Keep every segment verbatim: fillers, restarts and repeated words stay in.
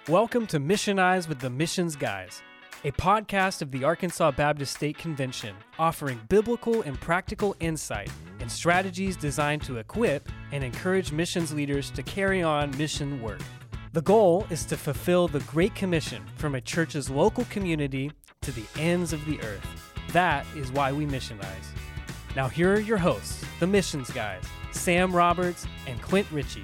Welcome to Missionize with the Missions Guys, a podcast of the Arkansas Baptist State Convention, offering biblical and practical insight and strategies designed to equip and encourage missions leaders to carry on mission work. The goal is to fulfill the Great Commission from a church's local community to the ends of the earth. That is why we missionize. Now here are your hosts, the Missions Guys, Sam Roberts and Clint Ritchie.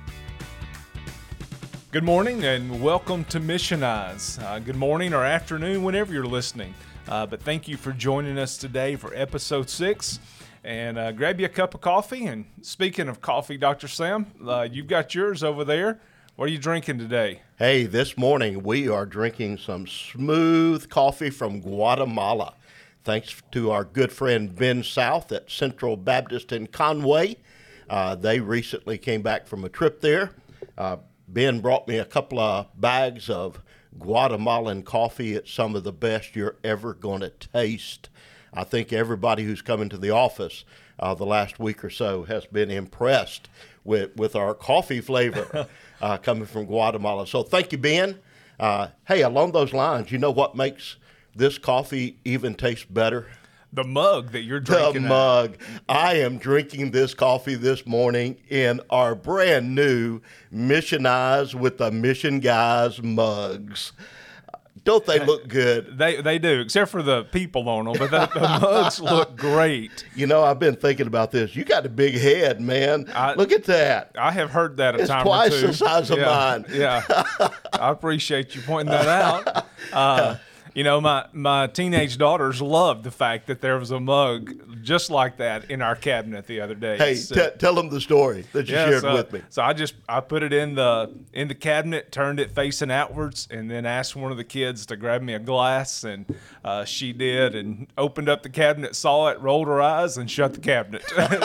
Good morning and welcome to Missionize. Uh, good morning or afternoon whenever you're listening. Uh, but thank you for joining us today for episode six. And uh, grab you a cup of coffee. And speaking of coffee, Doctor Sam, uh, you've got yours over there. What are you drinking today? Hey, this morning we are drinking some smooth coffee from Guatemala. Thanks to our good friend Ben South at Central Baptist in Conway. Uh, they recently came back from a trip there. Uh, Ben brought me a couple of bags of Guatemalan coffee. It's some of the best you're ever going to taste. I think everybody who's come into the office uh, the last week or so has been impressed with, with our coffee flavor uh, coming from Guatemala. So thank you, Ben. Uh, hey, along those lines, you know what makes this coffee even taste better? The mug that you're drinking. The mug. I am drinking this coffee this morning in our brand new Missionize with the Mission Guys mugs. Don't they look good? They they do, except for the people on them, but the, the mugs look great. You know, I've been thinking about this. You got a big head, man. I, look at that. I have heard that a it's time twice or two. the size of yeah, mine. Yeah, I appreciate you pointing that out. Uh, You know, my, my teenage daughters loved the fact that there was a mug just like that in our cabinet the other day. Hey, so, t- tell them the story that you yeah, shared so, with me. So I just I put it in the in the cabinet, turned it facing outwards, and then asked one of the kids to grab me a glass, and uh, she did, and opened up the cabinet, saw it, rolled her eyes, and shut the cabinet.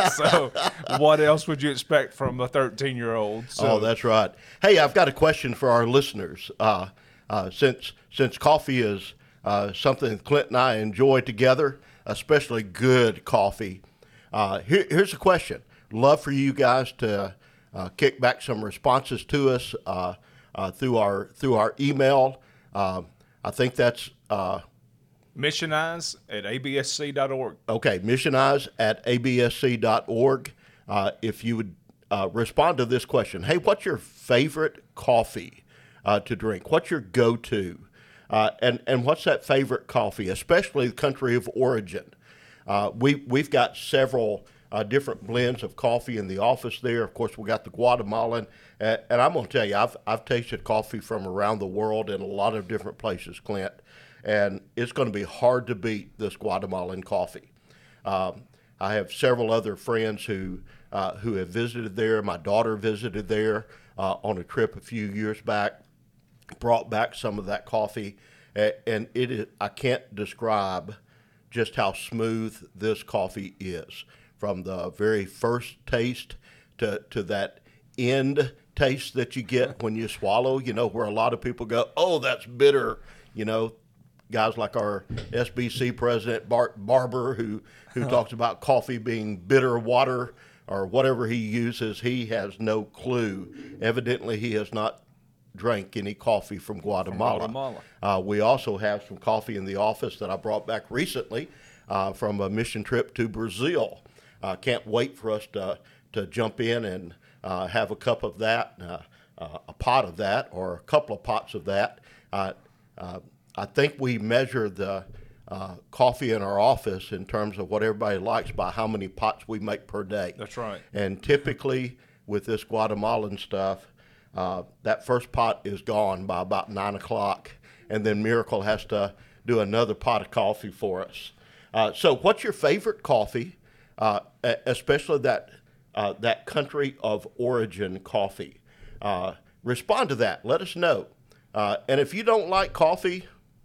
So what else would you expect from a thirteen-year-old? So, oh, that's right. Hey, I've got a question for our listeners. Uh, uh, since since coffee is Uh, something Clint and I enjoy together, especially good coffee. Uh, here, here's a question. Love for you guys to uh, kick back some responses to us uh, uh, through our through our email. Uh, I think that's uh, Missionize at A B S C dot org. okay. Missionize at A B S C dot org. Uh, if you would uh, respond to this question, hey, what's your favorite coffee uh, to drink? What's your go-to? Uh, and, and what's that favorite coffee, especially the country of origin? Uh, we, we've got several uh, different blends of coffee in the office there. Of course, we got the Guatemalan. And, and I'm going to tell you, I've, I've tasted coffee from around the world in a lot of different places, Clint. And it's going to be hard to beat this Guatemalan coffee. Um, I have several other friends who, uh, who have visited there. My daughter visited there uh, on a trip a few years back. Brought back some of that coffee, and it is, I can't describe just how smooth this coffee is. From the very first taste to, to that end taste that you get when you swallow, you know, where a lot of people go, oh, that's bitter. You know, guys like our S B C president, Bart Barber, who, who talks about coffee being bitter water or whatever he uses, he has no clue. Evidently, he has not drank any coffee from Guatemala. From Guatemala. Uh, we also have some coffee in the office that I brought back recently uh, from a mission trip to Brazil. Uh, can't wait for us to to jump in and uh, have a cup of that, uh, uh, a pot of that, or a couple of pots of that. Uh, uh, I think we measure the uh, coffee in our office in terms of what everybody likes by how many pots we make per day. That's right. And typically with this Guatemalan stuff, Uh, that first pot is gone by about nine o'clock, and then Miracle has to do another pot of coffee for us. Uh, so what's your favorite coffee, uh, especially that uh, that country of origin coffee? Uh, respond to that. Let us know. Uh, and if you don't like coffee,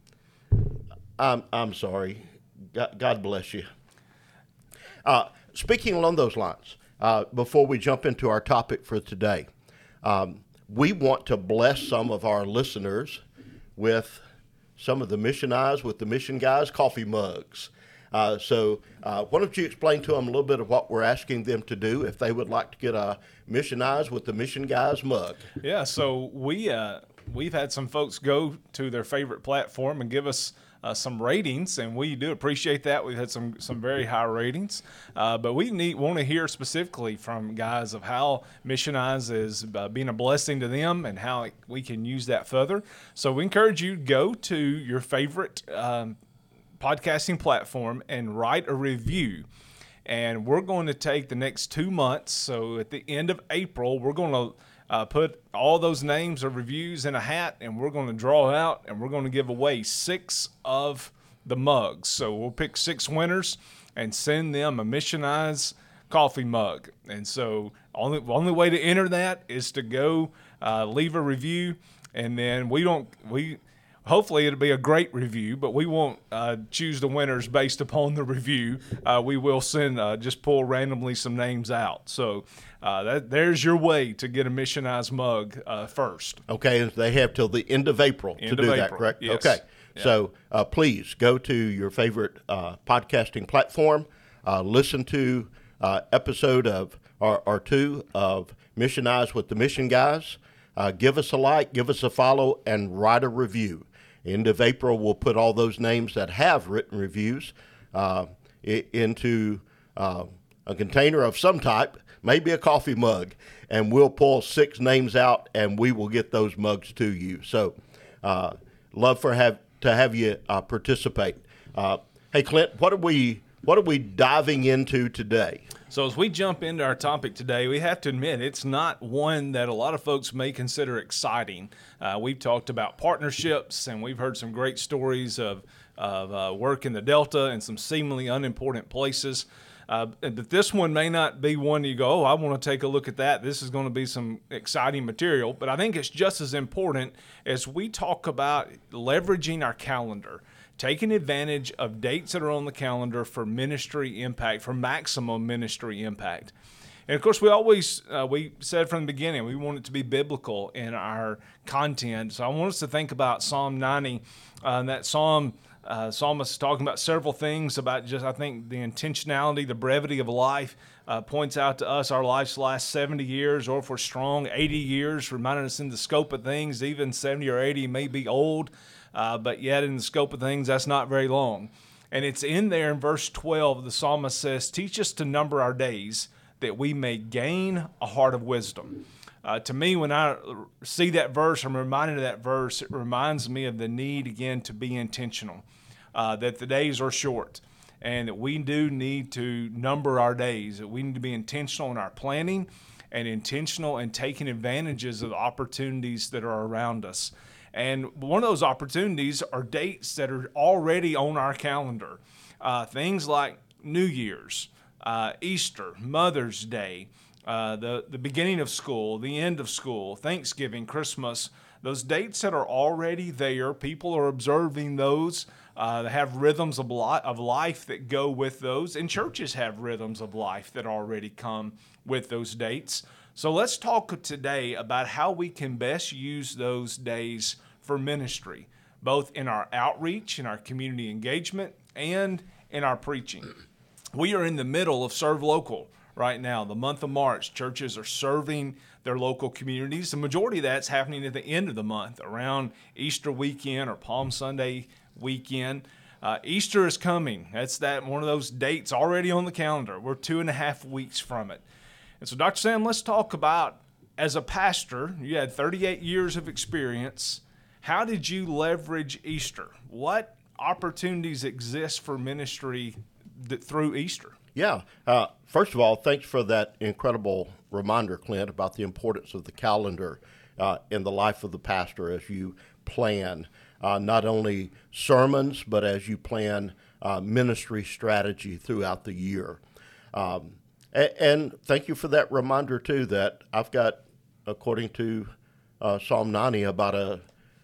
I'm, I'm sorry. God, God bless you. Uh, speaking along those lines, uh, before we jump into our topic for today, um, we want to bless some of our listeners with some of the Missionize with the Mission Guys coffee mugs. Uh, so uh, why don't you explain to them a little bit of what we're asking them to do if they would like to get a Missionize with the Mission Guys mug? Yeah, so we uh, we've had some folks go to their favorite platform and give us Uh, some ratings, and we do appreciate that. We've had some some very high ratings, uh, but we need want to hear specifically from guys of how Missionize is uh, being a blessing to them and how it, we can use that further. So we encourage you to go to your favorite um, podcasting platform and write a review. And we're going to take the next two months. So at the end of April, we're going to Uh, put all those names or reviews in a hat, and we're going to draw out, and we're going to give away six of the mugs. So we'll pick six winners and send them a Missionize coffee mug. And so only only way to enter that is to go uh, leave a review, and then we don't we. Hopefully it'll be a great review, but we won't uh, choose the winners based upon the review. Uh, we will send uh, just pull randomly some names out. So uh, that there's your way to get a Missionize mug uh, first. Okay, and they have till the end of April End to of do April. that, correct? Yes. Okay, Yeah. so uh, please go to your favorite uh, podcasting platform, uh, listen to uh, episode of or, or two of Missionize with the Mission Guys. Uh, give us a like, give us a follow, and write a review. End of April, we'll put all those names that have written reviews uh, I- into uh, a container of some type, maybe a coffee mug, and we'll pull six names out, and we will get those mugs to you. So, uh, love for have to have you uh, participate. Uh, hey, Clint, what are we what are we diving into today? So as we jump into our topic today, we have to admit it's not one that a lot of folks may consider exciting. Uh, we've talked about partnerships, and we've heard some great stories of, of uh, work in the Delta and some seemingly unimportant places. Uh, but this one may not be one you go, oh, I want to take a look at that. This is going to be some exciting material. But I think it's just as important as we talk about leveraging our calendar, taking advantage of dates that are on the calendar for ministry impact, for maximum ministry impact. And of course, we always, uh, we said from the beginning, we want it to be biblical in our content. So I want us to think about Psalm ninety. Uh, that Psalm, uh, Psalmist is talking about several things about just, I think, the intentionality, the brevity of life. Uh, points out to us our life's last seventy years, or if we're strong, eighty years, reminding us in the scope of things, even seventy or eighty may be old. Uh, but yet in the scope of things, that's not very long. And it's in there in verse twelve, the psalmist says, teach us to number our days that we may gain a heart of wisdom. Uh, to me, when I see that verse, I'm reminded of that verse, it reminds me of the need, again, to be intentional, uh, that the days are short, and that we do need to number our days, that we need to be intentional in our planning and intentional in taking advantages of the opportunities that are around us. And one of those opportunities are dates that are already on our calendar. Uh, things like New Year's, uh, Easter, Mother's Day, uh, the, the beginning of school, the end of school, Thanksgiving, Christmas. Those dates that are already there, people are observing those. Uh, they have rhythms of, li- of life that go with those. And churches have rhythms of life that already come with those dates. So let's talk today about how we can best use those days for ministry, both in our outreach, in our community engagement, and in our preaching. We are in the middle of Serve Local right now, the month of March. Churches are serving their local communities. The majority of that's happening at the end of the month, around Easter weekend or Palm Sunday weekend. Uh, Easter is coming. That's that one of those dates already on the calendar. We're two and a half weeks from it. And so, Doctor Sam, let's talk about, as a pastor, you had thirty-eight years of experience. How did you leverage Easter? What opportunities exist for ministry th- through Easter? Yeah. Uh, first of all, thanks for that incredible reminder, Clint, about the importance of the calendar uh, in the life of the pastor as you plan uh, not only sermons, but as you plan uh, ministry strategy throughout the year. Um, and, and thank you for that reminder, too, that I've got, according to uh, Psalm ninety, about a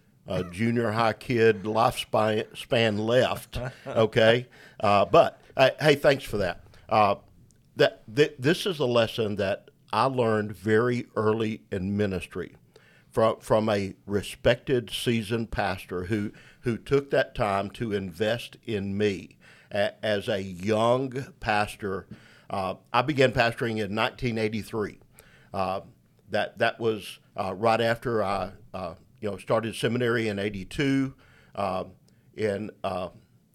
A junior high kid lifespan span left, okay? Uh, but, uh, hey, thanks for that. Uh, that th- This is a lesson that I learned very early in ministry from from a respected, seasoned pastor who, who took that time to invest in me. A- as a young pastor, uh, I began pastoring in nineteen eighty-three. Uh, that, that was uh, right after I uh, you know, started seminary in eighty-two. Um, in uh,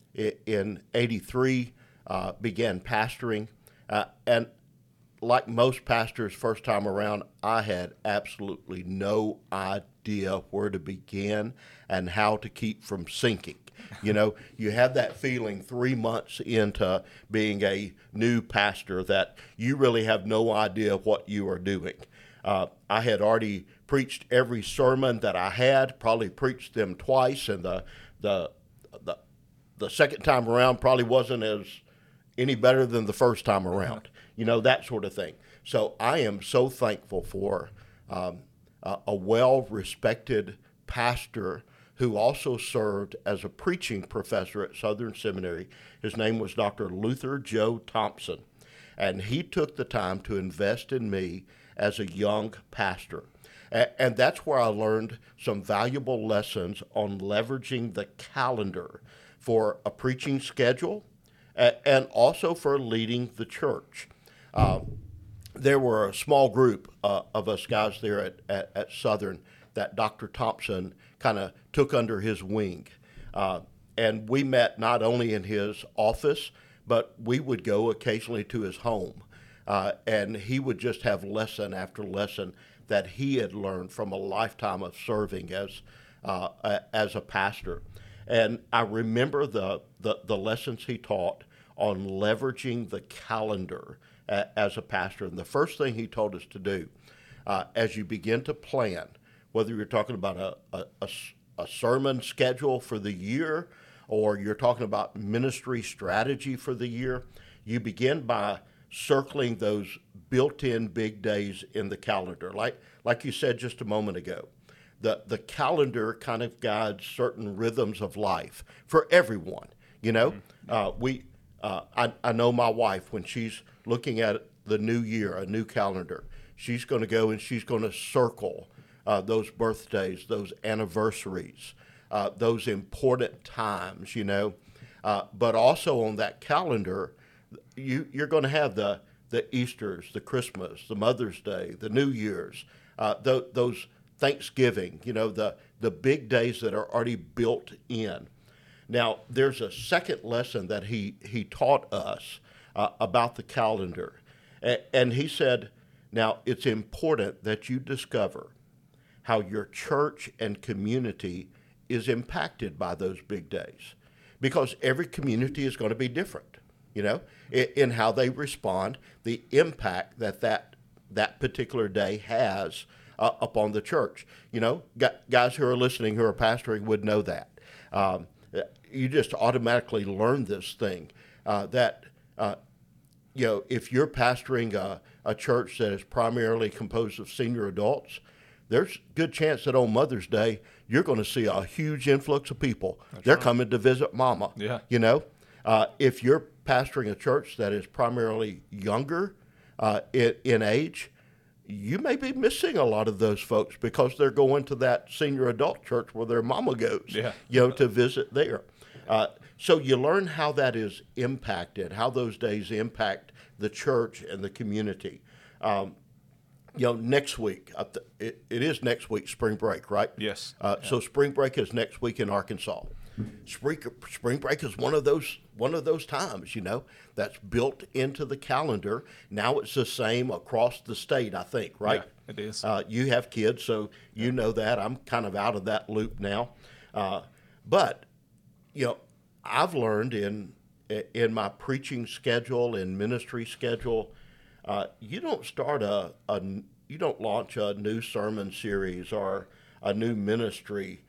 in eighty-three, uh, began pastoring, uh, and like most pastors, first time around, I had absolutely no idea where to begin and how to keep from sinking. You know, you have that feeling three months into being a new pastor that you really have no idea what you are doing. Uh, I had already preached every sermon that I had, probably preached them twice, and the the the, the second time around probably wasn't as any better than the first time around. You know, that sort of thing. So I am so thankful for um, a, a well-respected pastor who also served as a preaching professor at Southern Seminary. His name was Doctor Luther Joe Thompson, and he took the time to invest in me as a young pastor. A- and that's where I learned some valuable lessons on leveraging the calendar for a preaching schedule a- and also for leading the church. Uh, there were a small group uh, of us guys there at, at, at Southern that Doctor Thompson kind of took under his wing. Uh, and we met not only in his office, but we would go occasionally to his home. Uh, and he would just have lesson after lesson that he had learned from a lifetime of serving as uh, a, as a pastor. And I remember the, the, the lessons he taught on leveraging the calendar a, as a pastor. And the first thing he told us to do, uh, as you begin to plan, whether you're talking about a, a, a, a sermon schedule for the year or you're talking about ministry strategy for the year, you begin by circling those built-in big days in the calendar. Like like you said just a moment ago, the, the calendar kind of guides certain rhythms of life for everyone. You know, mm-hmm. uh, we uh, I, I know my wife, when she's looking at the new year, a new calendar, she's going to go and she's going to circle Uh, those birthdays, those anniversaries, uh, those important times, you know. Uh, but also on that calendar, you, you're going to have the, the Easters, the Christmas, the Mother's Day, the New Year's, uh, th- those Thanksgiving, you know, the, the big days that are already built in. Now, there's a second lesson that he, he taught us uh, about the calendar. A- and he said, now, it's important that you discover how your church and community is impacted by those big days, because every community is going to be different, you know, in, in how they respond, the impact that that, that particular day has uh, upon the church. You know, guys who are listening who are pastoring would know that. Um, you just automatically learn this thing uh, that, uh, you know, if you're pastoring a, a church that is primarily composed of senior adults, there's a good chance that on Mother's Day, you're going to see a huge influx of people. That's They're right. coming to visit Mama. Yeah. You know, uh, if you're pastoring a church that is primarily younger uh, in, in age, you may be missing a lot of those folks because they're going to that senior adult church where their mama goes, yeah. you know, to visit there. Uh, so you learn how that is impacted, how those days impact the church and the community. Um, You know, next week, it, it is next week, spring break, right? Yes. Uh, yeah. So spring break is next week in Arkansas. Spring, spring break is one of those one of those times, you know, that's built into the calendar. Now it's the same across the state, I think, right? Yeah, it is. Uh, you have kids, so you yeah. know that. I'm kind of out of that loop now. Uh, but, you know, I've learned in in my preaching schedule and ministry schedule, Uh, you don't start a, a, you don't launch a new sermon series or a new ministry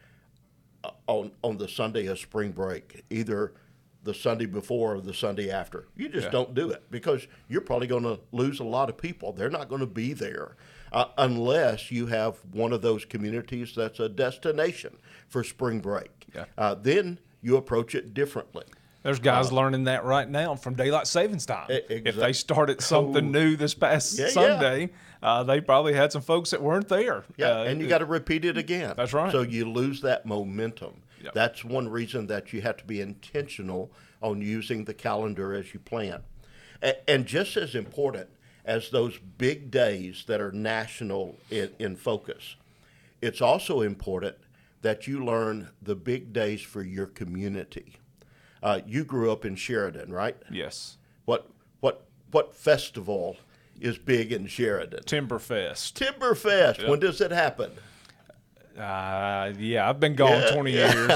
on on the Sunday of spring break, either the Sunday before or the Sunday after. You just yeah. don't do it because you're probably going to lose a lot of people. They're not going to be there uh, unless you have one of those communities that's a destination for spring break. Yeah. Uh, then you approach it differently. There's guys uh, learning that right now from daylight savings time. Exactly. If they started something oh. new this past yeah, Sunday, yeah. Uh, they probably had some folks that weren't there. Yeah, uh, and you got to repeat it again. That's right. So you lose that momentum. Yep. That's one reason that you have to be intentional on using the calendar as you plan. And, and just as important as those big days that are national in, in focus, it's also important that you learn the big days for your community. Uh, you grew up in Sheridan, right? Yes. What what what festival is big in Sheridan? Timberfest. Timberfest. Yep. When does it happen? Uh, yeah, I've been gone Yeah, twenty yeah. years.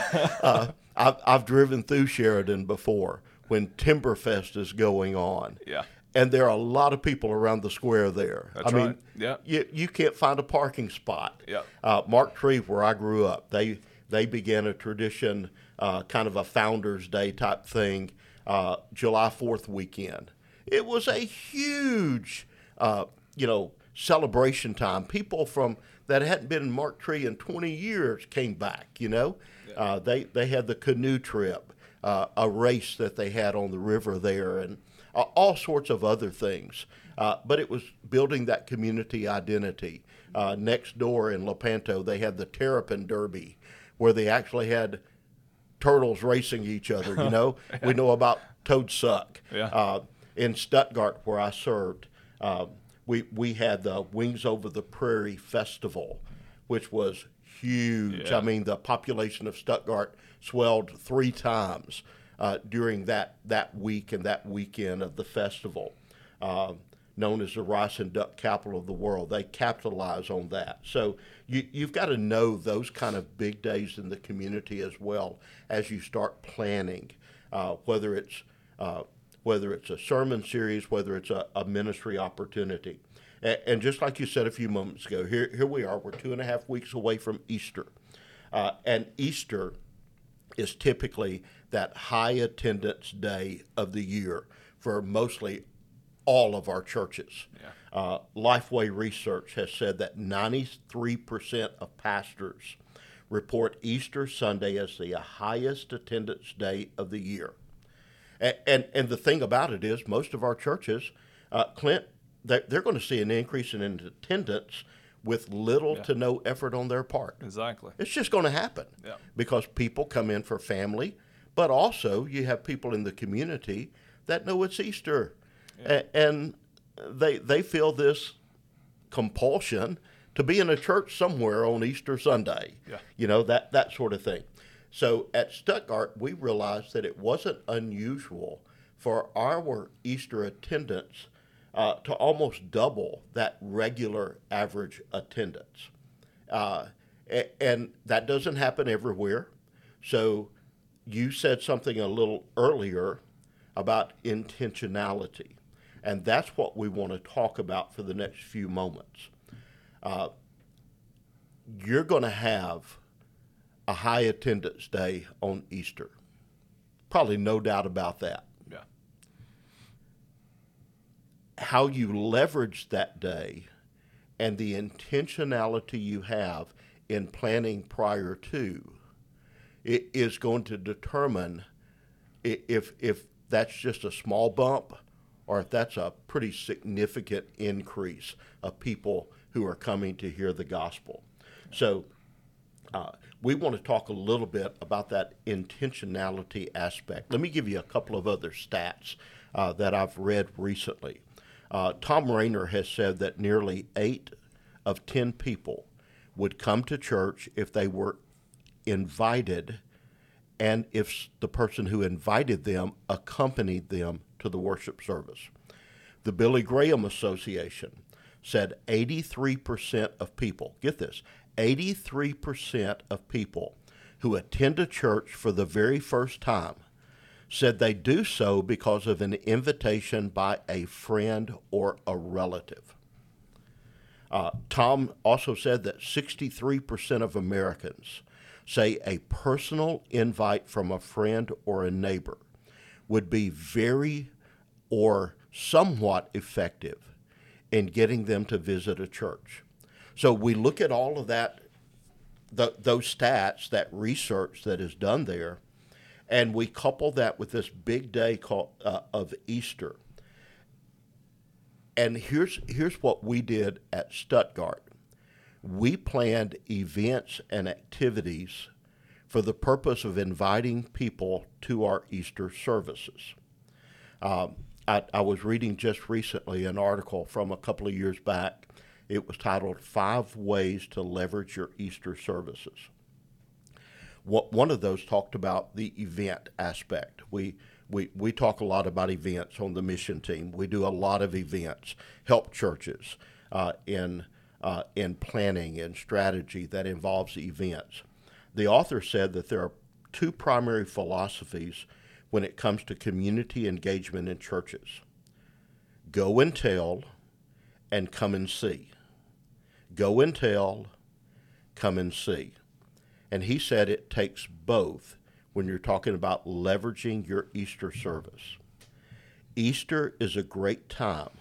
uh, I've, I've driven through Sheridan before when Timberfest is going on. Yeah. And there are a lot of people around the square there. That's I mean, right. Yeah. you, you can't find a parking spot. Yep. Uh, Mark Tree, where I grew up, they they began a tradition, uh, kind of a Founders Day type thing, uh, July fourth weekend. It was a huge, uh, you know, celebration time. People from that hadn't been in Mark Tree in twenty years came back, you know. Yeah. Uh, they, they had the canoe trip, uh, a race that they had on the river there, and uh, all sorts of other things. Uh, but it was building that community identity. Uh, next door in Lepanto, they had the Terrapin Derby, where they actually had turtles racing each other, you know. Yeah. We know about Toad Suck. Yeah. Uh, in Stuttgart, where I served, uh, we, we had the Wings Over the Prairie Festival, which was huge. Yeah. I mean, the population of Stuttgart swelled three times uh, during that, that week and that weekend of the festival, uh, known as the rice and duck capital of the world. They capitalize on that. So you, you've got to know those kind of big days in the community as well as you start planning, uh, whether it's uh, whether it's a sermon series, whether it's a, a ministry opportunity. And, and just like you said a few moments ago, here, here we are. We're two and a half weeks away from Easter. Uh, and Easter is typically that high attendance day of the year for mostly all of our churches. Yeah. Uh, Lifeway Research has said that ninety-three percent of pastors report Easter Sunday as the highest attendance day of the year. And, and, and the thing about it is most of our churches, uh, Clint, they're, they're going to see an increase in attendance with little yeah. to no effort on their part. Exactly. It's just going to happen yeah. because people come in for family, but also you have people in the community that know it's Easter. Yeah. A- and they they feel this compulsion to be in a church somewhere on Easter Sunday. Yeah. You know, that, that sort of thing. So at Stuttgart, we realized that it wasn't unusual for our Easter attendance uh, to almost double that regular average attendance. Uh, and that doesn't happen everywhere. So you said something a little earlier about intentionality. And that's what we want to talk about for the next few moments. Uh, you're going to have a high attendance day on Easter. Probably no doubt about that. Yeah. How you leverage that day and the intentionality you have in planning prior to it is going to determine if if that's just a small bump or if that's a pretty significant increase of people who are coming to hear the gospel. So uh, we want to talk a little bit about that intentionality aspect. Let me give you a couple of other stats uh, that I've read recently. Uh, Tom Rainer has said that nearly eight of ten people would come to church if they were invited and if the person who invited them accompanied them to the worship service. The Billy Graham Association said eighty-three percent of people, get this, eighty-three percent of people who attend a church for the very first time said they do so because of an invitation by a friend or a relative. Uh, Tom also said that sixty-three percent of Americans say a personal invite from a friend or a neighbor would be very or somewhat effective in getting them to visit a church. So we look at all of that, the, those stats, that research that is done there, and we couple that with this big day called, uh, of Easter. And here's here's what we did at Stuttgart. We planned events and activities for the purpose of inviting people to our Easter services. Um, I, I was reading just recently an article from a couple of years back. It was titled Five Ways to Leverage Your Easter Services. One of those talked about the event aspect. We we we talk a lot about events on the mission team. We do a lot of events, help churches uh, in uh, in planning and strategy that involves events. The author said that there are two primary philosophies when it comes to community engagement in churches: go and tell, and come and see. Go and tell, come and see. And he said it takes both when you're talking about leveraging your Easter service. Easter is a great time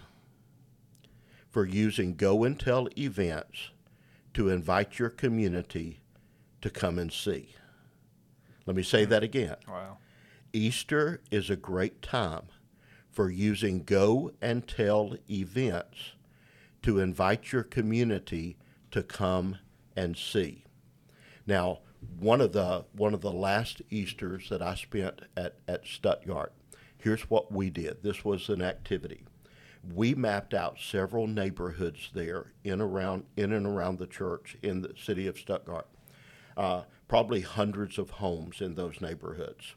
for using go and tell events to invite your community to come and see. Let me say that again. Wow. Easter is a great time for using go and tell events to invite your community to come and see. Now, one of the one of the last Easters that I spent at, at Stuttgart, here's what we did. This was an activity. We mapped out several neighborhoods there in around in and around the church in the city of Stuttgart. Uh, probably hundreds of homes in those neighborhoods.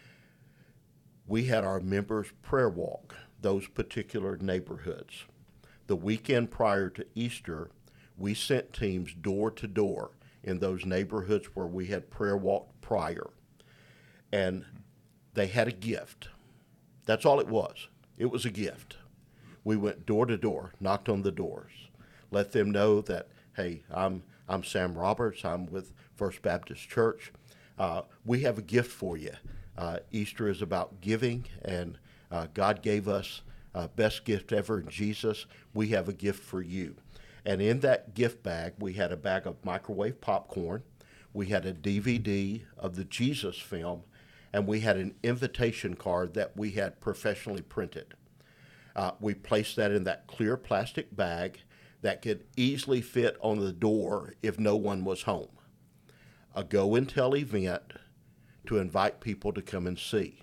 We had our members prayer walk those particular neighborhoods. The weekend prior to Easter, we sent teams door to door in those neighborhoods where we had prayer walked prior. And they had a gift. That's all it was. It was a gift. We went door to door, knocked on the doors, let them know that, hey, I'm I'm Sam Roberts. I'm with First Baptist Church. Uh, we have a gift for you. Uh, Easter is about giving, and uh, God gave us uh, best gift ever in Jesus. We have a gift for you. And in that gift bag, we had a bag of microwave popcorn, we had a D V D of the Jesus film, and we had an invitation card that we had professionally printed. Uh, we placed that in that clear plastic bag that could easily fit on the door if no one was home. A go and tell event to invite people to come and see.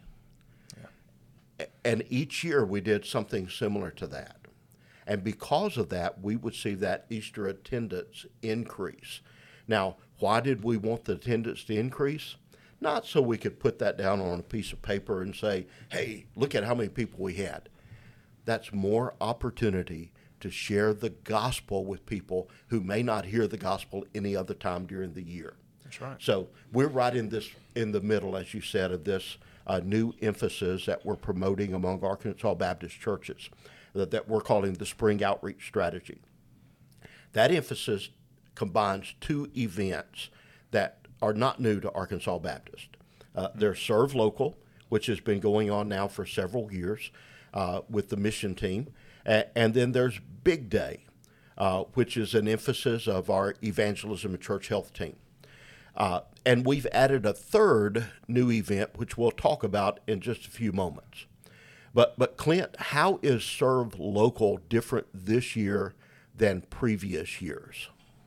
Yeah. And each year we did something similar to that. And because of that, we would see that Easter attendance increase. Now, why did we want the attendance to increase? Not so we could put that down on a piece of paper and say, hey, look at how many people we had. That's more opportunity to share the gospel with people who may not hear the gospel any other time during the year. That's right. So we're right in this, in the middle, as you said, of this uh, new emphasis that we're promoting among Arkansas Baptist churches that, that we're calling the Spring Outreach Strategy. That emphasis combines two events that are not new to Arkansas Baptist. Uh, mm-hmm. They're Serve Local, which has been going on now for several years uh, with the mission team. A- and then there's Big Day, uh, which is an emphasis of our evangelism and church health team. Uh, and we've added a third new event, which we'll talk about in just a few moments. But, but Clint, how is Serve Local different this year than previous years?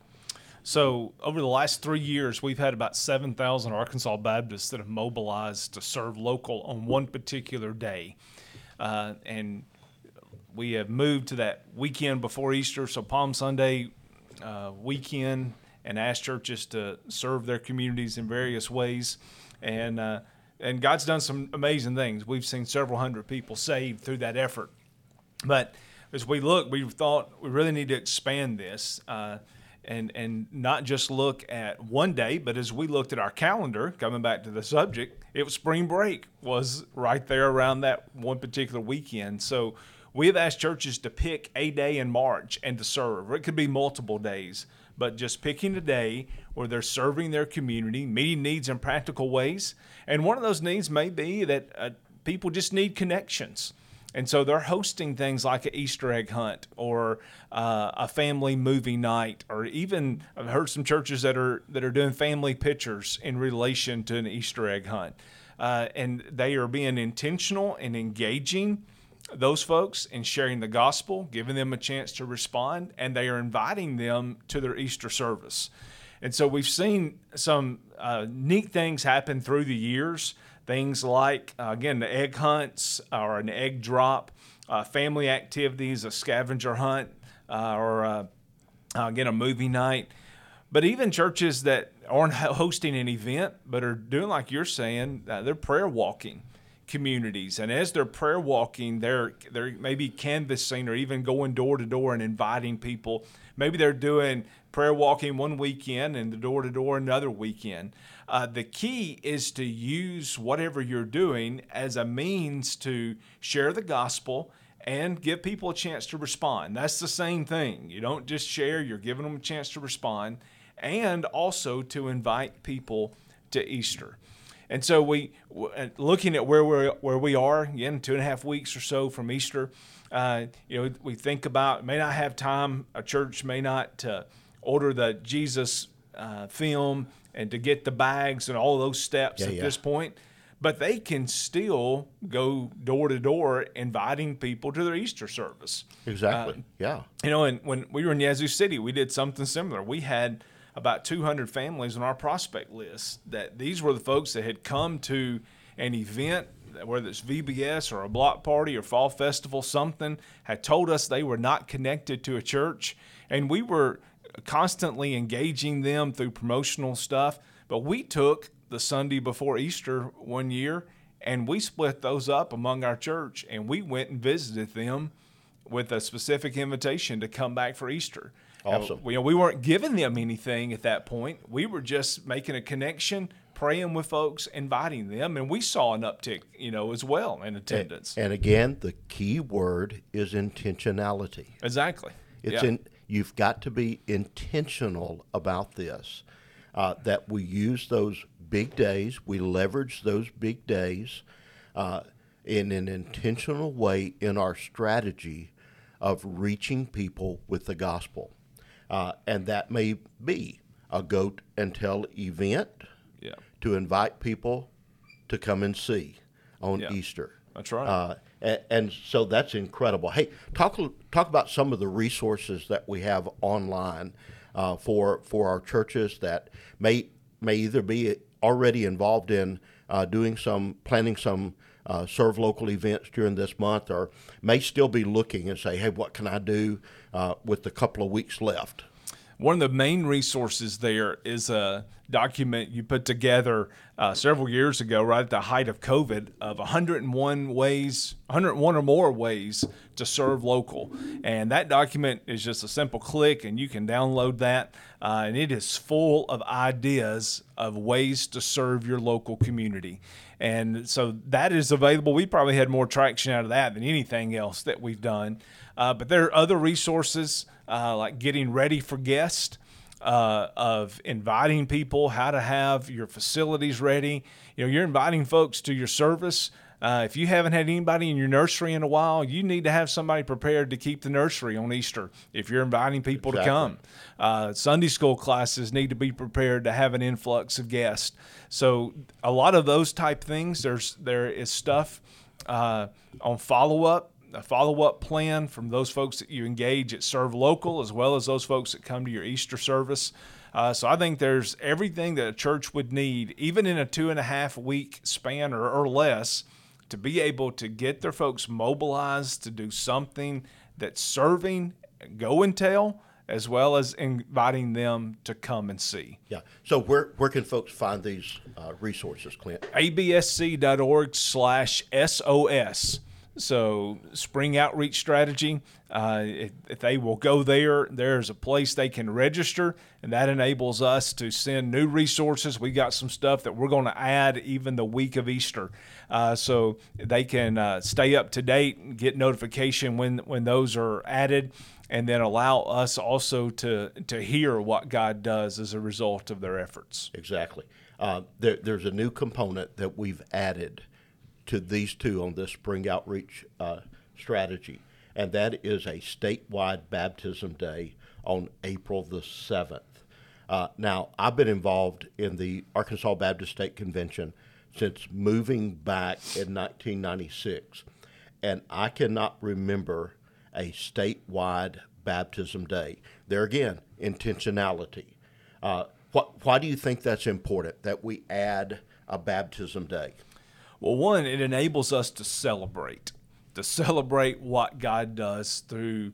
So over the last three years, we've had about seven thousand Arkansas Baptists that have mobilized to serve local on one particular day. Uh, and we have moved to that weekend before Easter, so Palm Sunday uh, weekend, and asked churches to serve their communities in various ways. And uh, and God's done some amazing things. We've seen several hundred people saved through that effort. But as we look, we thought we really need to expand this uh, and, and not just look at one day, but as we looked at our calendar, coming back to the subject, it was spring break was right there around that one particular weekend. So we have asked churches to pick a day in March and to serve. It could be multiple days, but just picking a day where they're serving their community, meeting needs in practical ways. And one of those needs may be that uh, people just need connections. And so they're hosting things like an Easter egg hunt or uh, a family movie night, or even I've heard some churches that are that are doing family pictures in relation to an Easter egg hunt. Uh, and they are being intentional and engaging those folks and sharing the gospel, giving them a chance to respond, and they are inviting them to their Easter service. And so we've seen some uh, neat things happen through the years, things like, uh, again, the egg hunts or an egg drop, uh, family activities, a scavenger hunt, uh, or, uh, again, a movie night. But even churches that aren't hosting an event but are doing like you're saying, uh, they're prayer walking communities. And as they're prayer walking, they're they're maybe canvassing or even going door to door and inviting people. Maybe they're doing prayer walking one weekend and the door to door another weekend. Uh, the key is to use whatever you're doing as a means to share the gospel and give people a chance to respond. That's the same thing. You don't just share, you're giving them a chance to respond, and also to invite people to Easter. And so we, looking at where we're where we are, again, two and a half weeks or so from Easter, uh, you know, we think about, may not have time, a church may not uh, order the Jesus uh, film and to get the bags and all those steps yeah, at yeah. this point, but they can still go door to door inviting people to their Easter service. Exactly, Uh, yeah. You know, and when we were in Yazoo City, we did something similar. We had about two hundred families on our prospect list that these were the folks that had come to an event, whether it's V B S or a block party or fall festival, something, had told us they were not connected to a church. And we were constantly engaging them through promotional stuff. But we took the Sunday before Easter one year and we split those up among our church, and we went and visited them with a specific invitation to come back for Easter. Awesome. Uh, we, you know, we weren't giving them anything at that point. We were just making a connection, praying with folks, inviting them, and we saw an uptick, you know, as well in attendance. And, and again, the key word is intentionality. Exactly. It's yeah. in. You've got to be intentional about this. Uh, that we use those big days, we leverage those big days uh, in an intentional way in our strategy of reaching people with the gospel. Uh, and that may be a go and tell event Yeah. to invite people to come and see on Yeah. Easter. That's right. Uh, and, and so that's incredible. Hey, talk talk about some of the resources that we have online uh, for for our churches that may may either be already involved in uh, doing some planning some uh, serve local events during this month, or may still be looking and say, hey, what can I do uh, with the couple of weeks left? One of the main resources there is a document you put together uh, several years ago, right at the height of COVID, of one hundred one ways, one hundred one or more ways to serve local. And that document is just a simple click, and you can download that. Uh, and it is full of ideas of ways to serve your local community. And so that is available. We probably had more traction out of that than anything else that we've done. Uh, but there are other resources uh, like getting ready for guests, uh, of inviting people, how to have your facilities ready. You know, you're inviting folks to your service. Uh, if you haven't had anybody in your nursery in a while, you need to have somebody prepared to keep the nursery on Easter if you're inviting people Exactly. to come. Uh, Sunday school classes need to be prepared to have an influx of guests. So a lot of those type things, there's there is stuff uh, on follow-up, a follow-up plan from those folks that you engage at Serve Local, as well as those folks that come to your Easter service. Uh, so I think there's everything that a church would need, even in a two and a half week span or, or less, to be able to get their folks mobilized to do something that's serving, go and tell, as well as inviting them to come and see. Yeah. So where where can folks find these uh, resources, Clint? absc.org slash SOS. So Spring Outreach Strategy, uh, if, if they will go there, there's a place they can register, and that enables us to send new resources. We got some stuff that we're going to add even the week of Easter, uh, so they can uh, stay up to date and get notification when when those are added, and then allow us also to to hear what God does as a result of their efforts. Exactly. Uh, there, there's a new component that we've added to these two on this Spring Outreach uh, strategy, and that is a statewide baptism day on April the seventh. Uh, now, I've been involved in the Arkansas Baptist State Convention since moving back in nineteen ninety-six, and I cannot remember a statewide baptism day. There again, intentionality. Uh, what, why do you think that's important, that we add a baptism day? Well, one, it enables us to celebrate, to celebrate what God does through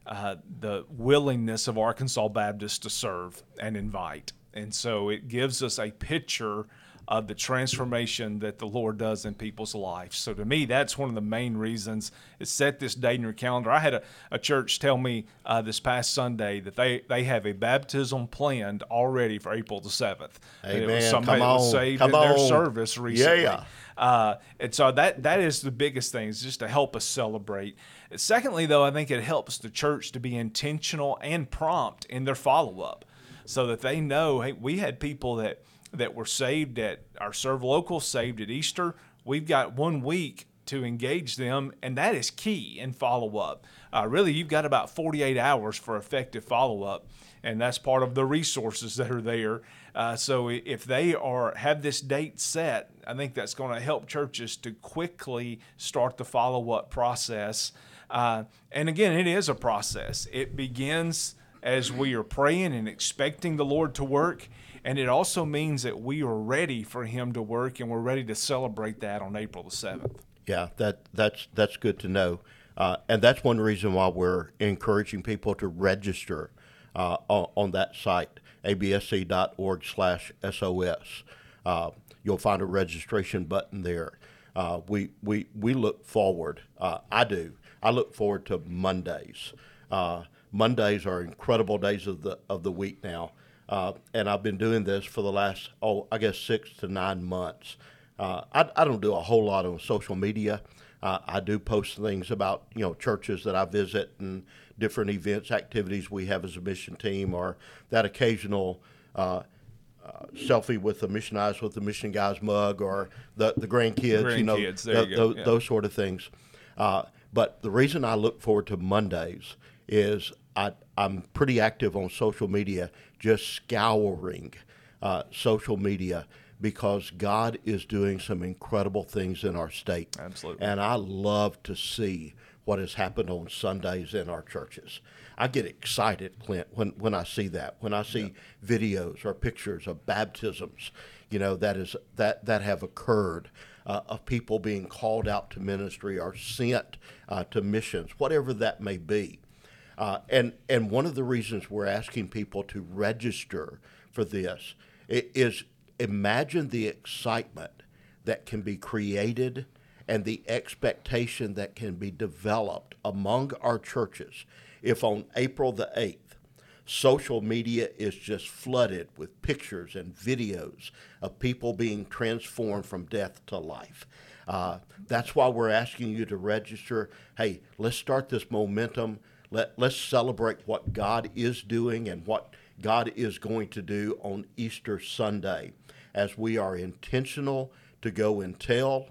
uh, the willingness of Arkansas Baptist to serve and invite. And so it gives us a picture of the transformation that the Lord does in people's lives. So to me, that's one of the main reasons is set this date in your calendar. I had a, a church tell me uh, this past Sunday that they, they have a baptism planned already for April the seventh. Amen. It was somebody Come that was on. saved Come in their on. service recently. Yeah. Uh, and so that that is the biggest thing, is just to help us celebrate. Secondly, though, I think it helps the church to be intentional and prompt in their follow-up so that they know, hey, we had people that that were saved at our Serve Local, saved at Easter. We've got one week to engage them, and that is key in follow-up. Uh, really, you've got about forty-eight hours for effective follow-up, and that's part of the resources that are there. Uh, so if they are have this date set, I think that's going to help churches to quickly start the follow-up process. Uh, and again, it is a process. It begins as we are praying and expecting the Lord to work. And it also means that we are ready for him to work, and we're ready to celebrate that on April the seventh. Yeah, that that's that's good to know. Uh, and that's one reason why we're encouraging people to register uh, on, on that site, A B S C dot org slash S O S. Uh, you'll find a registration button there. Uh, we, we, we look forward, uh, I do, I look forward to Mondays. Uh, Mondays are incredible days of the of the week now. Uh, and I've been doing this for the last, oh, I guess six to nine months. Uh, I, I don't do a whole lot on social media. Uh, I do post things about, you know, churches that I visit and different events, activities we have as a mission team, or that occasional uh, uh, selfie with the Mission Eyes with the Mission Guys mug, or the, the grandkids, Grandkids, you know, there th- you go. th- Yeah. those sort of things. Uh, but the reason I look forward to Mondays is I, I'm pretty active on social media, just scouring uh, social media, because God is doing some incredible things in our state. Absolutely. And I love to see what has happened on Sundays in our churches. I get excited, Clint, when, when I see that, when I see yeah. videos or pictures of baptisms, you know, that is that, that have occurred, uh, of people being called out to ministry or sent uh, to missions, whatever that may be. Uh, and, and one of the reasons we're asking people to register for this is, imagine the excitement that can be created and the expectation that can be developed among our churches if on April the eighth, social media is just flooded with pictures and videos of people being transformed from death to life. Uh, that's why we're asking you to register. Hey, let's start this momentum. Let, let's celebrate what God is doing and what God is going to do on Easter Sunday, as we are intentional to go and tell,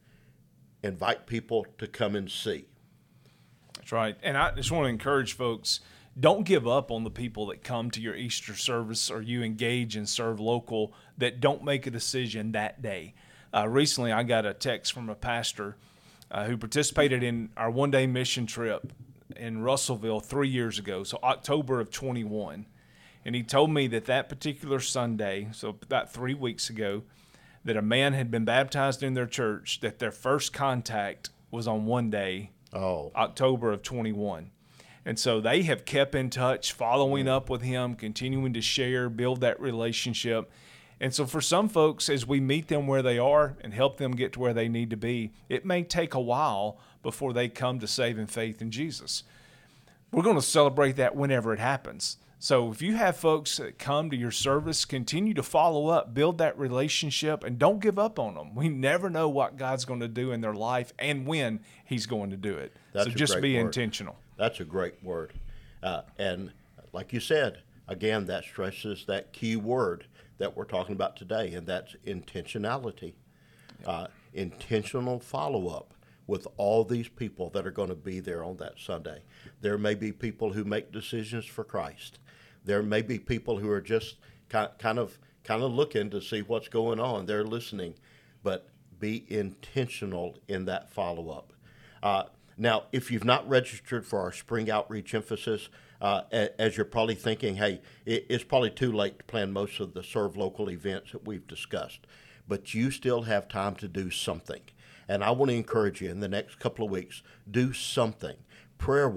invite people to come and see. That's right. And I just want to encourage folks, don't give up on the people that come to your Easter service or you engage and serve local that don't make a decision that day. Uh, recently, I got a text from a pastor uh, who participated in our one-day mission trip in Russellville three years ago, so October of twenty-one. And he told me that that particular Sunday, so about three weeks ago, that a man had been baptized in their church, that their first contact was on one day, oh. October of twenty-one. And so they have kept in touch, following up with him, continuing to share, build that relationship. And so for some folks, as we meet them where they are and help them get to where they need to be, it may take a while before they come to saving faith in Jesus. We're going to celebrate that whenever it happens. So if you have folks that come to your service, continue to follow up, build that relationship, and don't give up on them. We never know what God's going to do in their life and when he's going to do it. That's so a just great be word. intentional. That's a great word. Uh, and like you said, again, that stresses that key word that we're talking about today, and that's intentionality. Uh, intentional follow-up with all these people that are going to be there on that Sunday. There may be people who make decisions for Christ. There may be people who are just kind of kind of looking to see what's going on. They're listening, but be intentional in that follow-up. Uh, now, if you've not registered for our spring outreach emphasis, uh, as you're probably thinking, hey, it's probably too late to plan most of the Serve Local events that we've discussed, but you still have time to do something. And I want to encourage you in the next couple of weeks, do something. Prayer walk,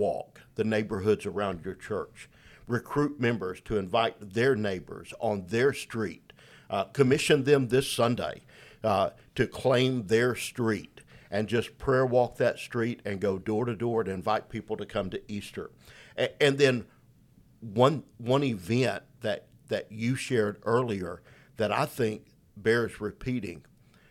the neighborhoods around your church. Recruit members to invite their neighbors on their street. Uh, commission them this Sunday uh, to claim their street and just prayer walk that street and go door to door to invite people to come to Easter. A- and then one one event that, that you shared earlier that I think bears repeating.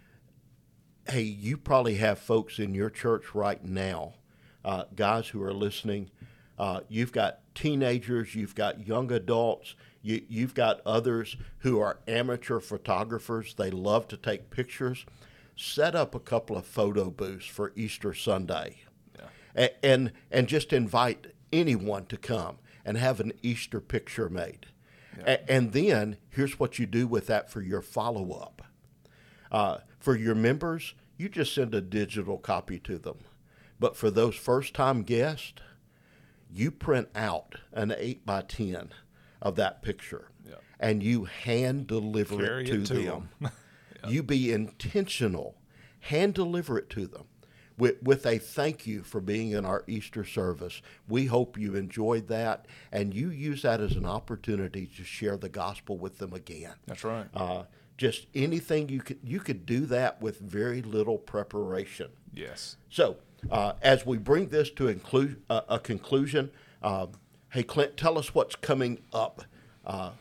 Hey, you probably have folks in your church right now, uh, guys who are listening. Uh, you've got teenagers, you've got young adults, you, you've got others who are amateur photographers. They love to take pictures. Set up a couple of photo booths for Easter Sunday, yeah. and, and and just invite anyone to come and have an Easter picture made. Yeah. A, and then here's what you do with that for your follow-up. Uh, for your members, you just send a digital copy to them. But for those first-time guests, you print out an eight by ten of that picture, yeah. and you hand deliver Carry it to, it to them. them. Yep. You be intentional. Hand deliver it to them with, with a thank you for being in our Easter service. We hope you enjoyed that, and you use that as an opportunity to share the gospel with them again. That's right. Uh, just anything you could you could do that with very little preparation. Yes. So uh, as we bring this to inclu- uh, a conclusion, uh, hey Clint, tell us what's coming up. Uh,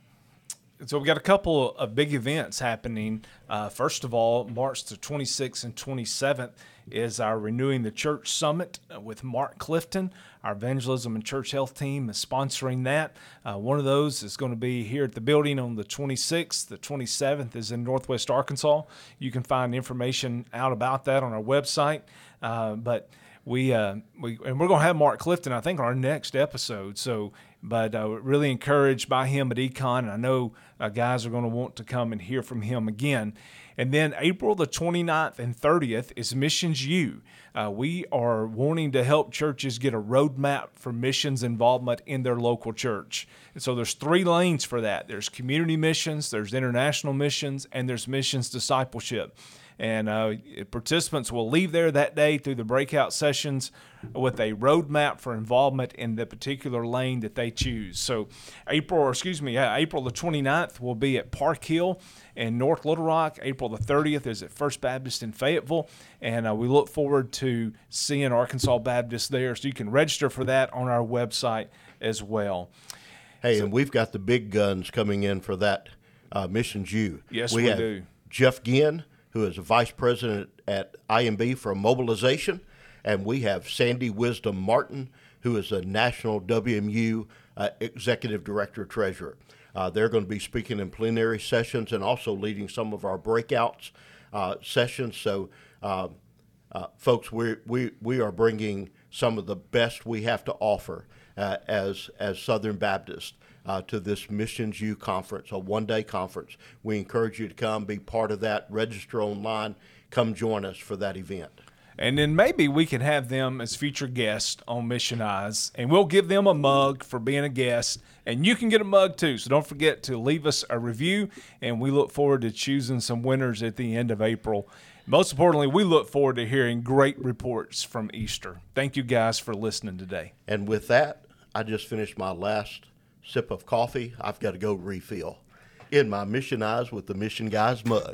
So we've got a couple of big events happening. Uh, first of all, March the twenty-sixth and twenty-seventh is our Renewing the Church Summit with Mark Clifton. Our evangelism and church health team is sponsoring that. Uh, one of those is going to be here at the building on the twenty-sixth. The twenty-seventh is in Northwest Arkansas. You can find information out about that on our website. Uh, but we, uh, we and we're going to have Mark Clifton, I think, on our next episode. So, but uh, really encouraged by him at Econ, and I know uh, guys are going to want to come and hear from him again. And then April the twenty-ninth and thirtieth is Missions U. Uh, we are wanting to help churches get a roadmap for missions involvement in their local church. And so there's three lanes for that. There's community missions, there's international missions, and there's missions discipleship. And uh, participants will leave there that day through the breakout sessions with a roadmap for involvement in the particular lane that they choose. So April, or excuse me, uh, April the twenty-ninth will be at Park Hill in North Little Rock. April the thirtieth is at First Baptist in Fayetteville. And uh, we look forward to seeing Arkansas Baptist there. So you can register for that on our website as well. Hey, so, and we've got the big guns coming in for that uh, Missions U. Yes, we, we have do. Jeff Ginn, who is a vice president at I M B for mobilization, and we have Sandy Wisdom Martin, who is a national W M U uh, executive director treasurer. Uh, they're going to be speaking in plenary sessions and also leading some of our breakouts uh, sessions. So, uh, uh, folks, we we we are bringing some of the best we have to offer uh, as as Southern Baptists. Uh, to this Missions U conference, a one-day conference. We encourage you to come, be part of that, register online, come join us for that event. And then maybe we can have them as featured guests on Mission Eyes, and we'll give them a mug for being a guest, and you can get a mug too. So don't forget to leave us a review, and we look forward to choosing some winners at the end of April. Most importantly, we look forward to hearing great reports from Easter. Thank you guys for listening today. And with that, I just finished my last sip of coffee. I've got to go refill in my Mission Eyes with the Mission Guys mug.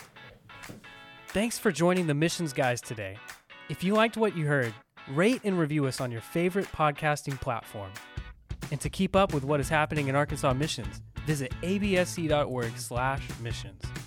Thanks for joining the Missions Guys today. If you liked what you heard, rate and review us on your favorite podcasting platform. And to keep up with what is happening in Arkansas Missions, visit absc.org slash missions.